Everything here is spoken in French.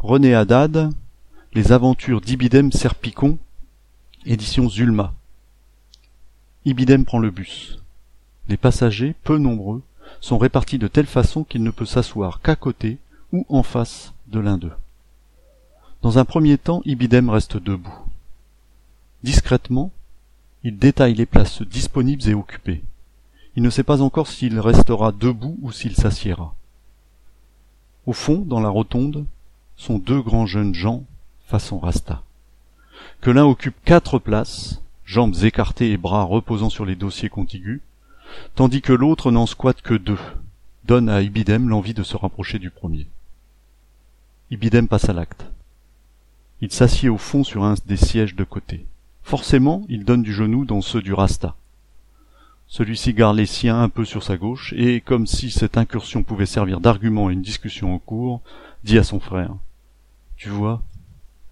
René Haddad, Les aventures d'Ibidem Serpicon, édition Zulma. Ibidem prend le bus. Les passagers, peu nombreux, sont répartis de telle façon qu'il ne peut s'asseoir qu'à côté ou en face de l'un d'eux. Dans un premier temps, Ibidem reste debout. Discrètement, il détaille les places disponibles et occupées. Il ne sait pas encore s'il restera debout ou s'il s'assiera. Au fond, dans la rotonde, sont deux grands jeunes gens façon rasta. Que l'un occupe 4 places, jambes écartées et bras reposant sur les dossiers contigus, tandis que l'autre n'en squatte que 2, donne à Ibidem l'envie de se rapprocher du premier. Ibidem passe à l'acte. Il s'assied au fond sur un des sièges de côté. Forcément, il donne du genou dans ceux du rasta. Celui-ci garde les siens un peu sur sa gauche, et, comme si cette incursion pouvait servir d'argument à une discussion en cours, dit à son frère : « Tu vois,